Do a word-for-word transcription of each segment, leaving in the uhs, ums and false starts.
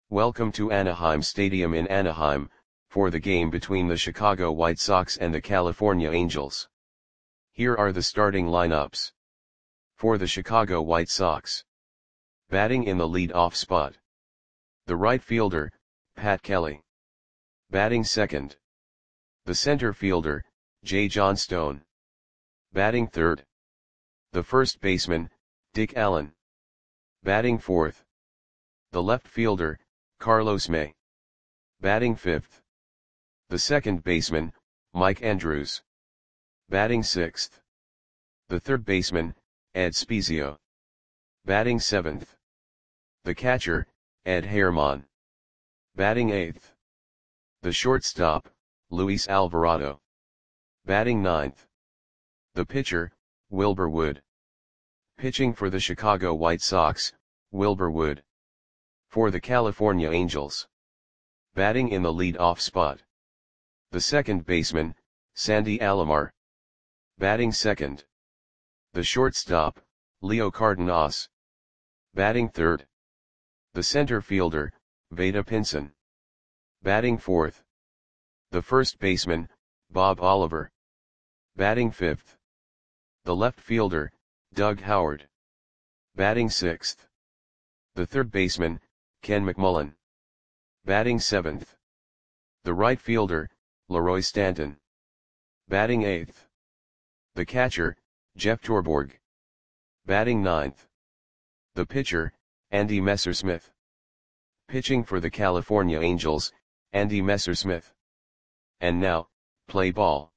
Welcome to Anaheim Stadium in Anaheim, for the game between the Chicago White Sox and the California Angels. Here are the starting lineups. For the Chicago White Sox. Batting in the lead-off spot. The right fielder, Pat Kelly. Batting second. The center fielder, Jay Johnstone. Batting third. The first baseman, Dick Allen. Batting fourth. The left fielder, Carlos May. Batting fifth. The second baseman, Mike Andrews. Batting sixth. The third baseman, Ed Spiezio. Batting seventh. The catcher, Ed Herman. Batting eighth. The shortstop, Luis Alvarado. Batting ninth. The pitcher, Wilbur Wood. Pitching for the Chicago White Sox, Wilbur Wood. For the California Angels. Batting in the lead-off spot. The second baseman, Sandy Alomar. Batting second. The shortstop, Leo Cardenas. Batting third. The center fielder, Vada Pinson. Batting fourth. The first baseman, Bob Oliver. Batting fifth. The left fielder, Doug Howard. Batting sixth. The third baseman, Ken McMullen. Batting seventh. The right fielder, Leroy Stanton. Batting eighth. The catcher, Jeff Torborg. Batting ninth. The pitcher, Andy Messersmith. Pitching for the California Angels, Andy Messersmith. And now, play ball.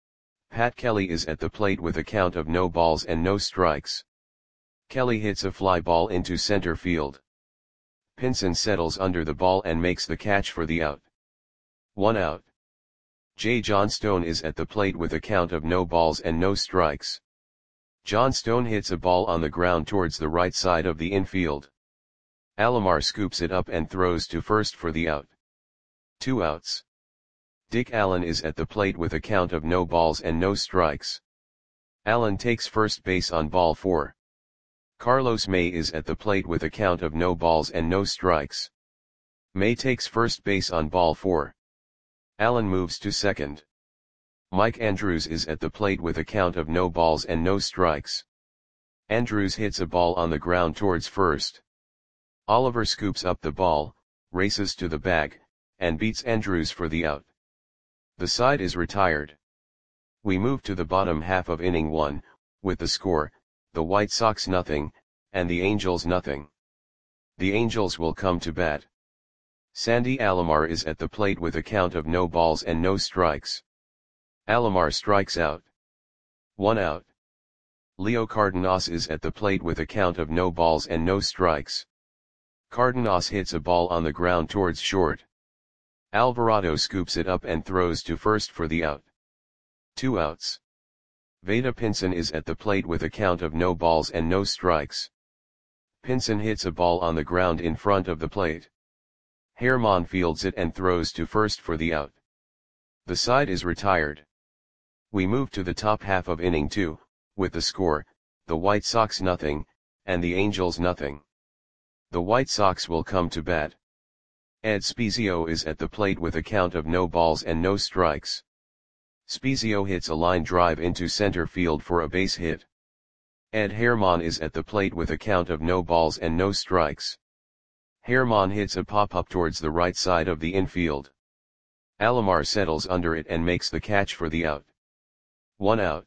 Pat Kelly is at the plate with a count of no balls and no strikes. Kelly hits a fly ball into center field. Pinson settles under the ball and makes the catch for the out. One out. Jay Johnstone is at the plate with a count of no balls and no strikes. Johnstone hits a ball on the ground towards the right side of the infield. Alomar scoops it up and throws to first for the out. Two outs. Dick Allen is at the plate with a count of no balls and no strikes. Allen takes first base on ball four. Carlos May is at the plate with a count of no balls and no strikes. May takes first base on ball four. Allen moves to second. Mike Andrews is at the plate with a count of no balls and no strikes. Andrews hits a ball on the ground towards first. Oliver scoops up the ball, races to the bag, and beats Andrews for the out. The side is retired. We move to the bottom half of inning one, with the score, the White Sox nothing, and the Angels nothing. The Angels will come to bat. Sandy Alomar is at the plate with a count of no balls and no strikes. Alomar strikes out. One out. Leo Cardenas is at the plate with a count of no balls and no strikes. Cardenas hits a ball on the ground towards short. Alvarado scoops it up and throws to first for the out. Two outs. Vada Pinson is at the plate with a count of no balls and no strikes. Pinson hits a ball on the ground in front of the plate. Herman fields it and throws to first for the out. The side is retired. We move to the top half of inning two, with the score, the White Sox nothing, and the Angels nothing. The White Sox will come to bat. Ed Spiezio is at the plate with a count of no balls and no strikes. Spiezio hits a line drive into center field for a base hit. Ed Herman is at the plate with a count of no balls and no strikes. Herman hits a pop-up towards the right side of the infield. Alomar settles under it and makes the catch for the out. One out.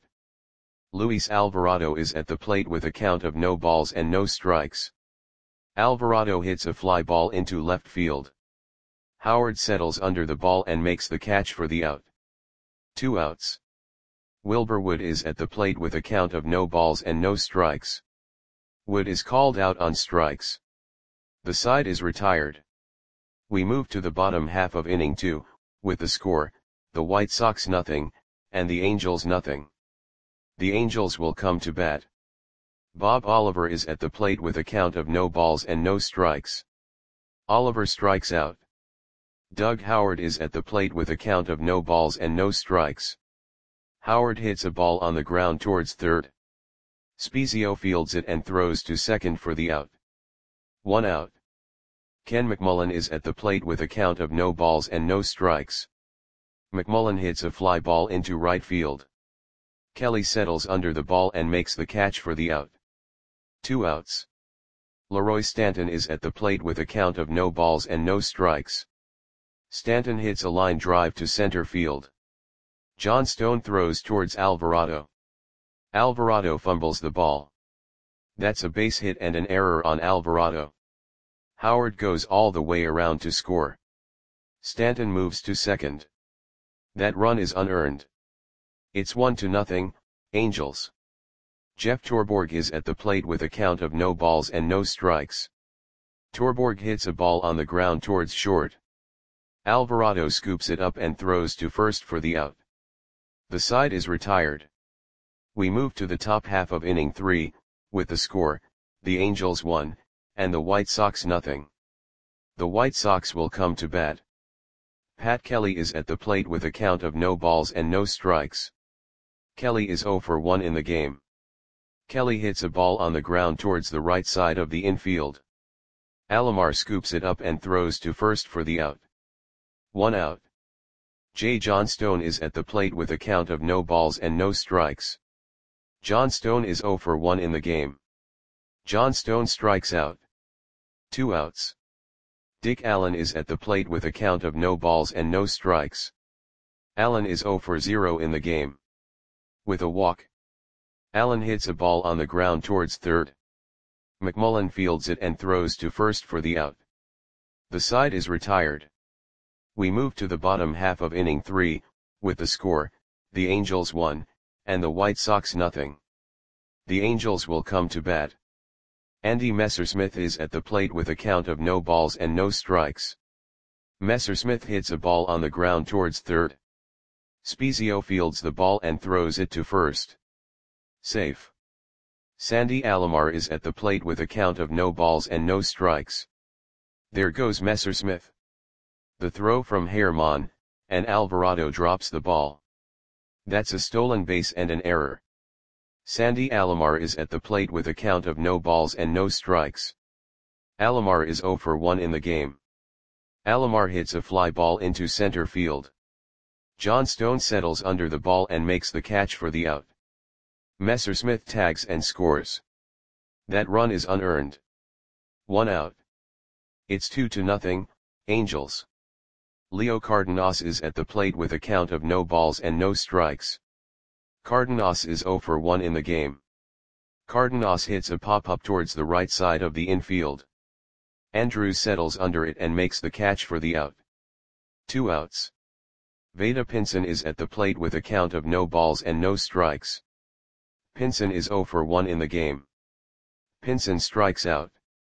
Luis Alvarado is at the plate with a count of no balls and no strikes. Alvarado hits a fly ball into left field. Howard settles under the ball and makes the catch for the out. Two outs. Wilbur Wood is at the plate with a count of no balls and no strikes. Wood is called out on strikes. The side is retired. We move to the bottom half of inning two, with the score, the White Sox nothing, and the Angels nothing. The Angels will come to bat. Bob Oliver is at the plate with a count of no balls and no strikes. Oliver strikes out. Doug Howard is at the plate with a count of no balls and no strikes. Howard hits a ball on the ground towards third. Spiezio fields it and throws to second for the out. One out. Ken McMullen is at the plate with a count of no balls and no strikes. McMullen hits a fly ball into right field. Kelly settles under the ball and makes the catch for the out. Two outs. Leroy Stanton is at the plate with a count of no balls and no strikes. Stanton hits a line drive to center field. John Stone throws towards Alvarado. Alvarado fumbles the ball. That's a base hit and an error on Alvarado. Howard goes all the way around to score. Stanton moves to second. That run is unearned. It's one to nothing, Angels. Jeff Torborg is at the plate with a count of no balls and no strikes. Torborg hits a ball on the ground towards short. Alvarado scoops it up and throws to first for the out. The side is retired. We move to the top half of inning three, with the score, the Angels one, and the White Sox nothing. The White Sox will come to bat. Pat Kelly is at the plate with a count of no balls and no strikes. Kelly is oh for one in the game. Kelly hits a ball on the ground towards the right side of the infield. Alomar scoops it up and throws to first for the out. One out. J. John Stone is at the plate with a count of no balls and no strikes. John Stone is oh for one in the game. John Stone strikes out. Two outs. Dick Allen is at the plate with a count of no balls and no strikes. Allen is oh for zero in the game. With a walk. Allen hits a ball on the ground towards third. McMullen fields it and throws to first for the out. The side is retired. We move to the bottom half of inning three, with the score, the Angels one, and the White Sox nothing. The Angels will come to bat. Andy Messersmith is at the plate with a count of no balls and no strikes. Messersmith hits a ball on the ground towards third. Spezio fields the ball and throws it to first. Safe. Sandy Alomar is at the plate with a count of no balls and no strikes. There goes Messersmith. The throw from Herman, and Alvarado drops the ball. That's a stolen base and an error. Sandy Alomar is at the plate with a count of no balls and no strikes. Alomar is oh for one in the game. Alomar hits a fly ball into center field. John Stone settles under the ball and makes the catch for the out. Messersmith tags and scores. That run is unearned. One out. It's two to nothing, Angels. Leo Cardenas is at the plate with a count of no balls and no strikes. Cardenas is oh for one in the game. Cardenas hits a pop-up towards the right side of the infield. Andrews settles under it and makes the catch for the out. Two outs. Vada Pinson is at the plate with a count of no balls and no strikes. Pinson is oh for one in the game. Pinson strikes out.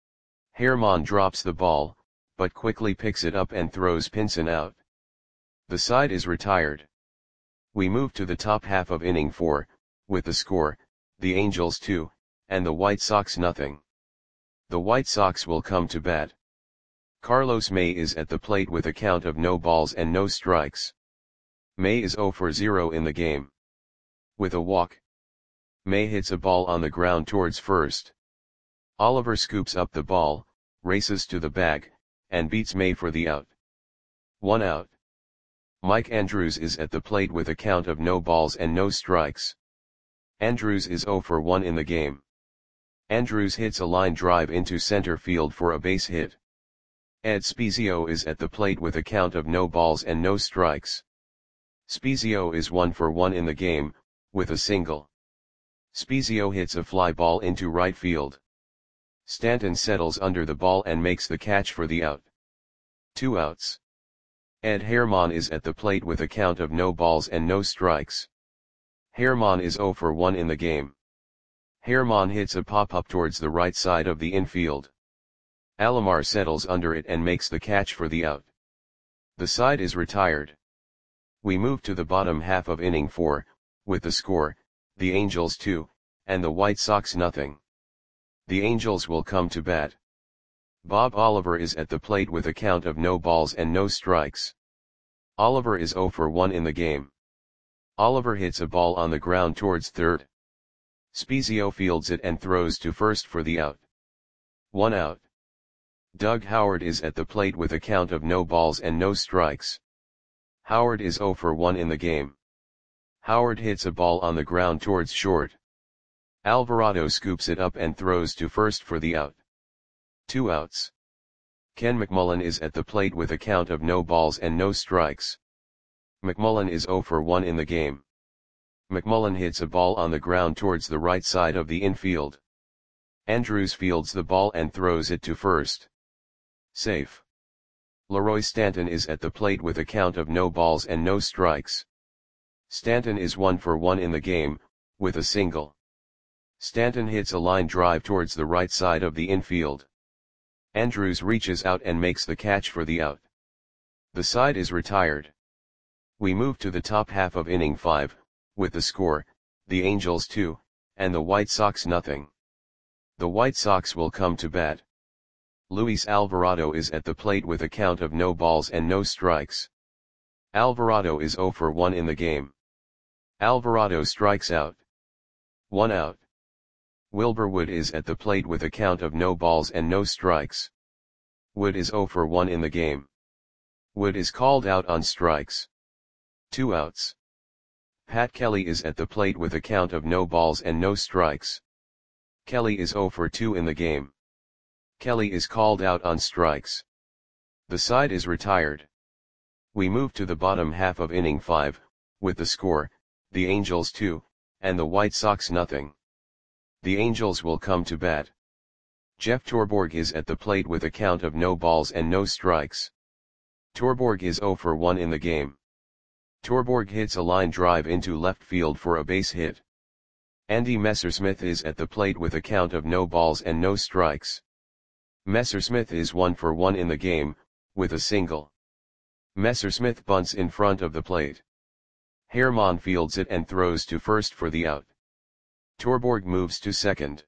Herman drops the ball, but quickly picks it up and throws Pinson out. The side is retired. We move to the top half of inning four, with the score, the Angels two, and the White Sox nothing. The White Sox will come to bat. Carlos May is at the plate with a count of no balls and no strikes. May is oh for zero in the game. With a walk. May hits a ball on the ground towards first. Oliver scoops up the ball, races to the bag, and beats May for the out. One out. Mike Andrews is at the plate with a count of no balls and no strikes. Andrews is oh for one in the game. Andrews hits a line drive into center field for a base hit. Ed Spezio is at the plate with a count of no balls and no strikes. Spezio is one for one in the game, with a single. Spezio hits a fly ball into right field. Stanton settles under the ball and makes the catch for the out. Two outs. Ed Herman is at the plate with a count of no balls and no strikes. Herman is oh for one in the game. Herman hits a pop-up towards the right side of the infield. Alomar settles under it and makes the catch for the out. The side is retired. We move to the bottom half of inning four, with the score, the Angels two, and the White Sox nothing. The Angels will come to bat. Bob Oliver is at the plate with a count of no balls and no strikes. Oliver is oh for one in the game. Oliver hits a ball on the ground towards third. Spezio fields it and throws to first for the out. One out. Doug Howard is at the plate with a count of no balls and no strikes. Howard is zero for one in the game. Howard hits a ball on the ground towards short. Alvarado scoops it up and throws to first for the out. Two outs. Ken McMullen is at the plate with a count of no balls and no strikes. McMullen is zero for one in the game. McMullen hits a ball on the ground towards the right side of the infield. Andrews fields the ball and throws it to first. Safe. Leroy Stanton is at the plate with a count of no balls and no strikes. Stanton is one for one in the game, with a single. Stanton hits a line drive towards the right side of the infield. Andrews reaches out and makes the catch for the out. The side is retired. We move to the top half of inning five, with the score, the Angels two, and the White Sox nothing. The White Sox will come to bat. Luis Alvarado is at the plate with a count of no balls and no strikes. Alvarado is zero for one in the game. Alvarado strikes out. One out. Wilbur Wood is at the plate with a count of no balls and no strikes. Wood is zero for one in the game. Wood is called out on strikes. Two outs. Pat Kelly is at the plate with a count of no balls and no strikes. Kelly is zero for two in the game. Kelly is called out on strikes. The side is retired. We move to the bottom half of inning five, with the score, the Angels two, and the White Sox nothing. The Angels will come to bat. Jeff Torborg is at the plate with a count of no balls and no strikes. Torborg is zero for one in the game. Torborg hits a line drive into left field for a base hit. Andy Messersmith is at the plate with a count of no balls and no strikes. Messersmith is one for one in the game, with a single. Messersmith bunts in front of the plate. Herman fields it and throws to first for the out. Torborg moves to second.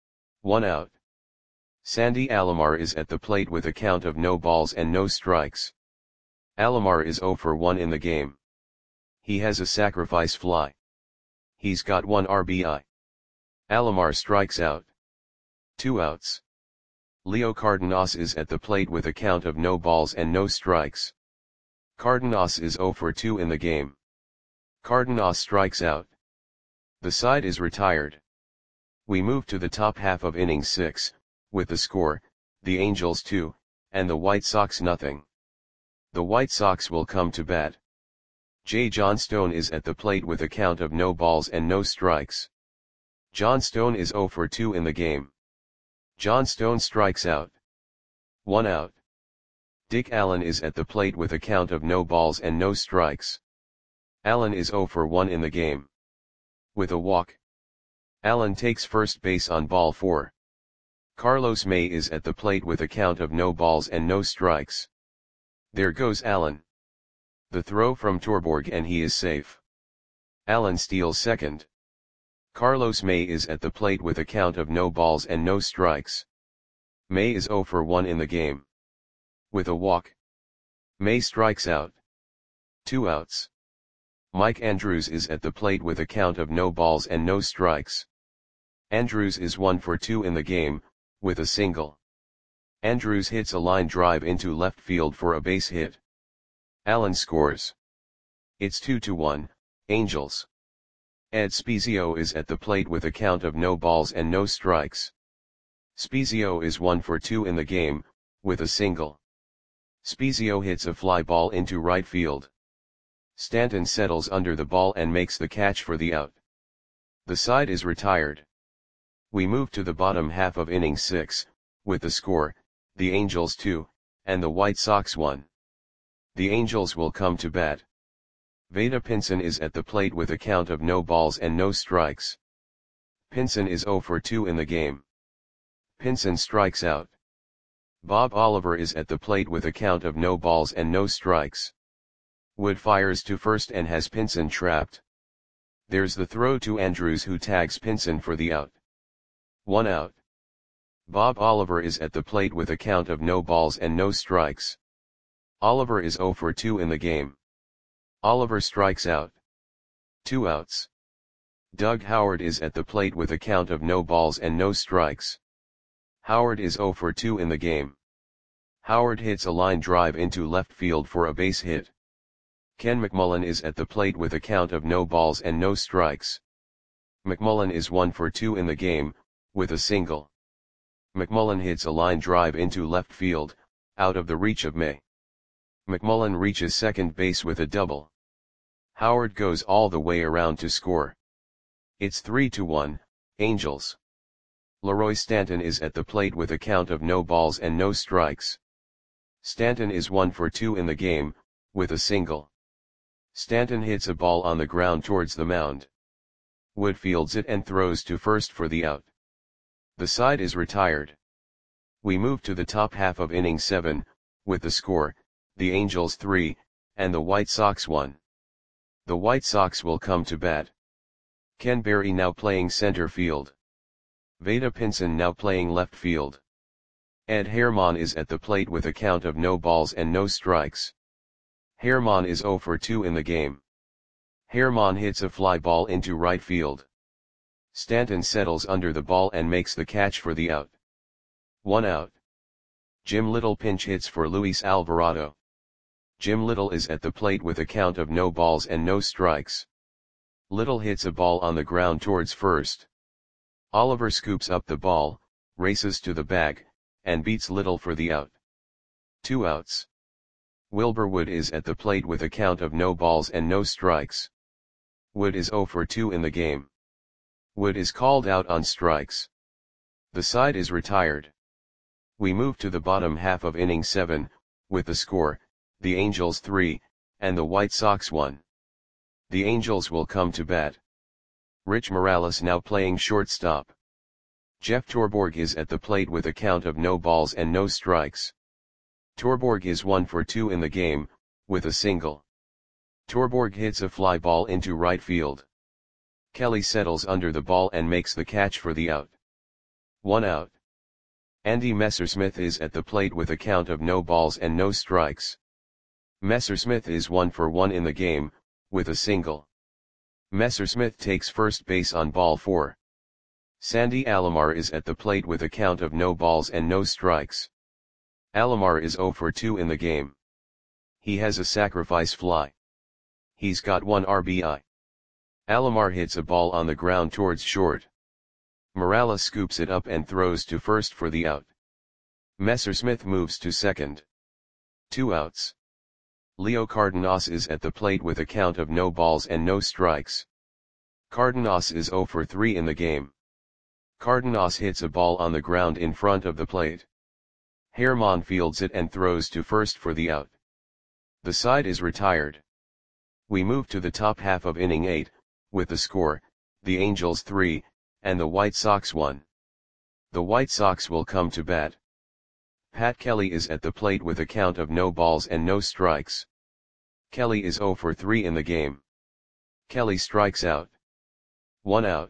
One out. Sandy Alomar is at the plate with a count of no balls and no strikes. Alomar is zero for one in the game. He has a sacrifice fly. He's got one R B I. Alomar strikes out. Two outs. Leo Cardenas is at the plate with a count of no balls and no strikes. Cardenas is zero for two in the game. Cardenas strikes out. The side is retired. We move to the top half of inning six, with the score, the Angels two, and the White Sox nothing. The White Sox will come to bat. J. Johnstone is at the plate with a count of no balls and no strikes. Johnstone is zero for two in the game. Johnstone strikes out. One out. Dick Allen is at the plate with a count of no balls and no strikes. Allen is zero for one in the game. With a walk. Allen takes first base on ball four. Carlos May is at the plate with a count of no balls and no strikes. There goes Allen. The throw from Torborg and he is safe. Allen steals second. Carlos May is at the plate with a count of no balls and no strikes. May is zero for one in the game. With a walk. May strikes out. Two outs. Mike Andrews is at the plate with a count of no balls and no strikes. Andrews is one for two in the game, with a single. Andrews hits a line drive into left field for a base hit. Allen scores. It's two to one, Angels. Ed Spezio is at the plate with a count of no balls and no strikes. Spezio is one for two in the game, with a single. Spezio hits a fly ball into right field. Stanton settles under the ball and makes the catch for the out. The side is retired. We move to the bottom half of inning six, with the score, the Angels two, and the White Sox one. The Angels will come to bat. Vada Pinson is at the plate with a count of no balls and no strikes. Pinson is zero for two in the game. Pinson strikes out. Bob Oliver is at the plate with a count of no balls and no strikes. Wood fires to first and has Pinson trapped. There's the throw to Andrews who tags Pinson for the out. One out. Bob Oliver is at the plate with a count of no balls and no strikes. Oliver is zero for two in the game. Oliver strikes out. Two outs. Doug Howard is at the plate with a count of no balls and no strikes. Howard is zero for two in the game. Howard hits a line drive into left field for a base hit. Ken McMullen is at the plate with a count of no balls and no strikes. McMullen is one for two in the game, with a single. McMullen hits a line drive into left field, out of the reach of May. McMullen reaches second base with a double. Howard goes all the way around to score. It's three to one, Angels. Leroy Stanton is at the plate with a count of no balls and no strikes. Stanton is one for two in the game, with a single. Stanton hits a ball on the ground towards the mound. Wood fields it and throws to first for the out. The side is retired. We move to the top half of inning seven, with the score, the Angels three, and the White Sox one. The White Sox will come to bat. Ken Berry now playing center field. Vada Pinson now playing left field. Ed Herman is at the plate with a count of no balls and no strikes. Herman is zero for two in the game. Herman hits a fly ball into right field. Stanton settles under the ball and makes the catch for the out. One out. Jim Little pinch hits for Luis Alvarado. Jim Little is at the plate with a count of no balls and no strikes. Little hits a ball on the ground towards first. Oliver scoops up the ball, races to the bag, and beats Little for the out. Two outs. Wilbur Wood is at the plate with a count of no balls and no strikes. Wood is zero for two in the game. Wood is called out on strikes. The side is retired. We move to the bottom half of inning seven, with the score, the Angels three, and the White Sox one. The Angels will come to bat. Rich Morales now playing shortstop. Jeff Torborg is at the plate with a count of no balls and no strikes. Torborg is one for two in the game, with a single. Torborg hits a fly ball into right field. Kelly settles under the ball and makes the catch for the out. One out. Andy Messersmith is at the plate with a count of no balls and no strikes. Messersmith is one for one in the game, with a single. Messersmith takes first base on ball four. Sandy Alomar is at the plate with a count of no balls and no strikes. Alomar is zero for two in the game. He has a sacrifice fly. He's got one R B I. Alomar hits a ball on the ground towards short. Morales scoops it up and throws to first for the out. Messersmith moves to second. Two outs. Leo Cardenas is at the plate with a count of no balls and no strikes. Cardenas is zero for three in the game. Cardenas hits a ball on the ground in front of the plate. Herman fields it and throws to first for the out. The side is retired. We move to the top half of inning eight, with the score, the Angels three, and the White Sox one. The White Sox will come to bat. Pat Kelly is at the plate with a count of no balls and no strikes. Kelly is zero for three in the game. Kelly strikes out. One out.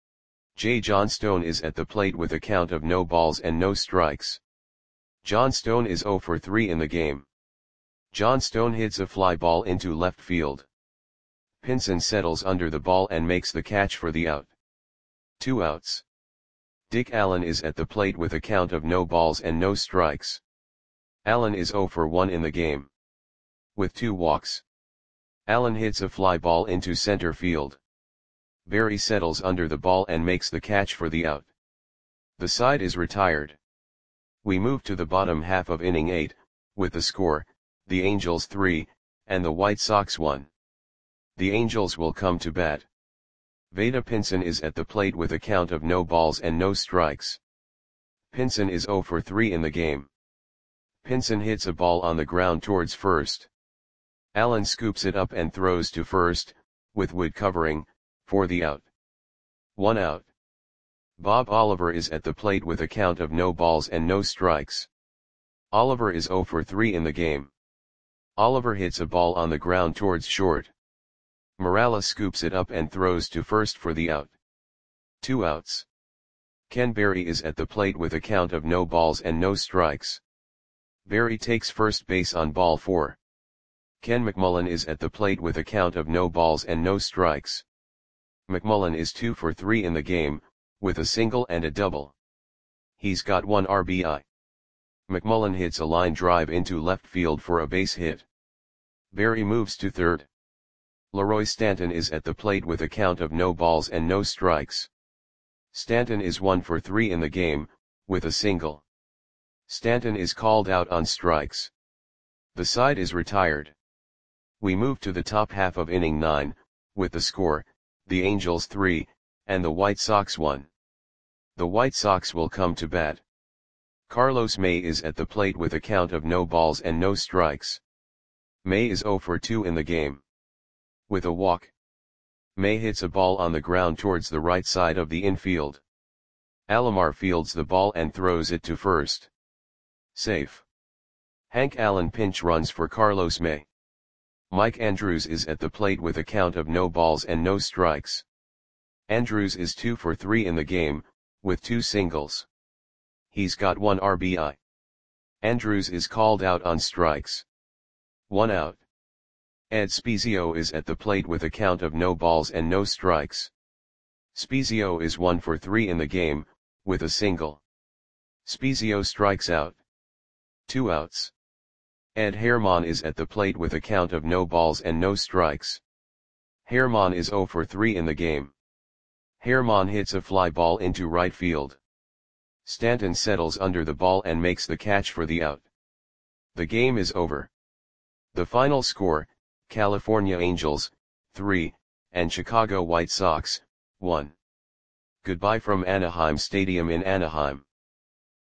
J. John Stone is at the plate with a count of no balls and no strikes. John Stone is zero for three in the game. John Stone hits a fly ball into left field. Pinson settles under the ball and makes the catch for the out. Two outs. Dick Allen is at the plate with a count of no balls and no strikes. Allen is zero for one in the game. With two walks. Allen hits a fly ball into center field. Berry settles under the ball and makes the catch for the out. The side is retired. We move to the bottom half of inning eight, with the score, the Angels three, and the White Sox one. The Angels will come to bat. Vada Pinson is at the plate with a count of no balls and no strikes. Pinson is zero for three in the game. Pinson hits a ball on the ground towards first. Allen scoops it up and throws to first, with Wood covering, for the out. One out. Bob Oliver is at the plate with a count of no balls and no strikes. Oliver is zero for three in the game. Oliver hits a ball on the ground towards short. Morales scoops it up and throws to first for the out. Two outs. Ken Berry is at the plate with a count of no balls and no strikes. Berry takes first base on ball four. Ken McMullen is at the plate with a count of no balls and no strikes. McMullen is two for three in the game, with a single and a double. He's got one R B I. McMullen hits a line drive into left field for a base hit. Berry moves to third. Leroy Stanton is at the plate with a count of no balls and no strikes. Stanton is one for three in the game, with a single. Stanton is called out on strikes. The side is retired. We move to the top half of inning nine, with the score, the Angels three, and the White Sox one. The White Sox will come to bat. Carlos May is at the plate with a count of no balls and no strikes. May is zero for two in the game. With a walk, May hits a ball on the ground towards the right side of the infield. Alomar fields the ball and throws it to first. Safe. Hank Allen pinch runs for Carlos May. Mike Andrews is at the plate with a count of no balls and no strikes. Andrews is two for three in the game, with two singles. He's got one R B I. Andrews is called out on strikes. One out. Ed Spezio is at the plate with a count of no balls and no strikes. Spezio is one for three in the game, with a single. Spezio strikes out. Two outs. Ed Herman is at the plate with a count of no balls and no strikes. Herman is zero for three in the game. Herman hits a fly ball into right field. Stanton settles under the ball and makes the catch for the out. The game is over. The final score, California Angels, three, and Chicago White Sox, one. Goodbye from Anaheim Stadium in Anaheim.